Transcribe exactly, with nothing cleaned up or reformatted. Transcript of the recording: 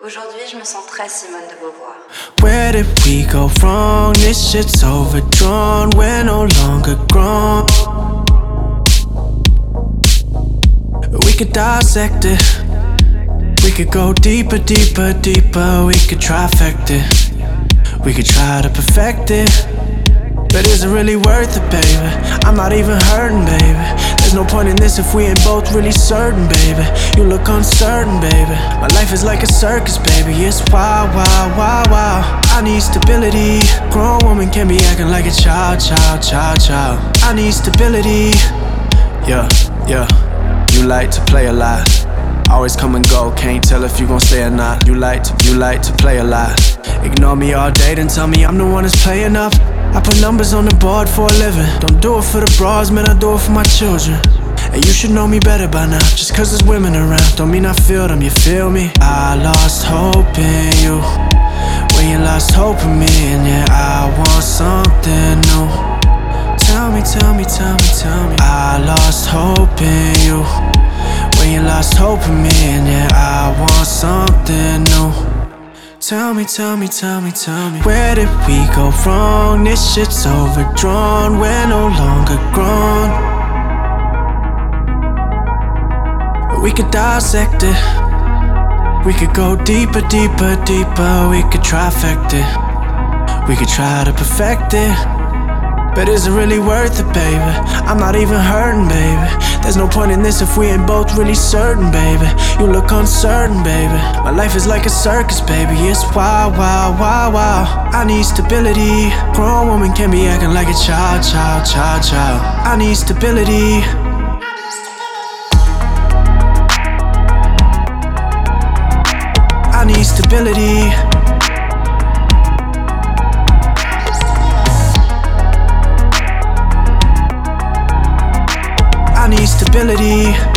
Aujourd'hui, je me sens très Simone de Beauvoir. Where did we go wrong? This shit's overdrawn. We're no longer grown. We could dissect it. We could go deeper, deeper, deeper. We could trifect it. We could try to perfect it. But is it really worth it, baby? I'm not even hurting, baby. There's no point in this if we ain't both really certain, baby. You look uncertain, baby. My life is like a circus, baby. It's wild, wild, wild, wild. I need stability. Grown woman can't be acting like a child, child, child, child. I need stability. Yeah, yeah. You like to play a lot. Always come and go, can't tell if you gon' stay or not. You like to, you like to play a lot. Ignore me all day, then tell me I'm the one that's playing up. I put numbers on the board for a living. Don't do it for the bras, man, I do it for my children. And you should know me better by now. Just cause there's women around, don't mean I feel them, you feel me? I lost hope in you when you lost hope in me. And yeah, I want something new. Tell me, tell me, tell me, tell me. I lost hope in you when you lost hope in me. And yeah, I want something new. Tell me, tell me, tell me, tell me. Where did we go wrong? This shit's overdrawn. We're no longer grown. We could dissect it. We could go deeper, deeper, deeper. We could trifect it. We could try to perfect it. But is it really worth it, baby? I'm not even hurting, baby. There's no point in this if we ain't both really certain, baby. You look uncertain, baby. My life is like a circus, baby. It's wild, wild, wild, wild. I need stability. Grown woman can't be acting like a child, child, child, child. I need stability. I need stability. I need stability.